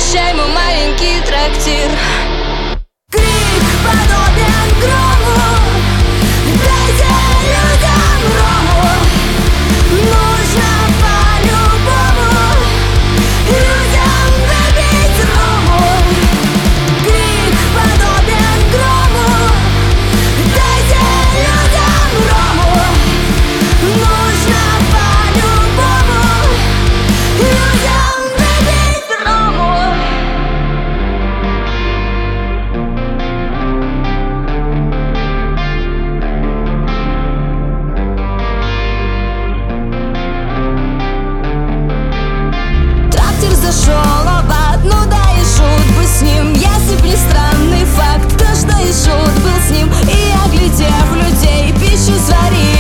Прощай, мой маленький трактир. Крик подобен грому, дайте людям рому. Нужно по-любому людям выпить рому. Крик подобен грому, дайте людям рому. Нужно по-любому людям выпить рому. Трактир зашел в одну, да и шут бы с ним. Если б не странный факт, то что и шут был с ним. И оглядев людей, пищу сварил.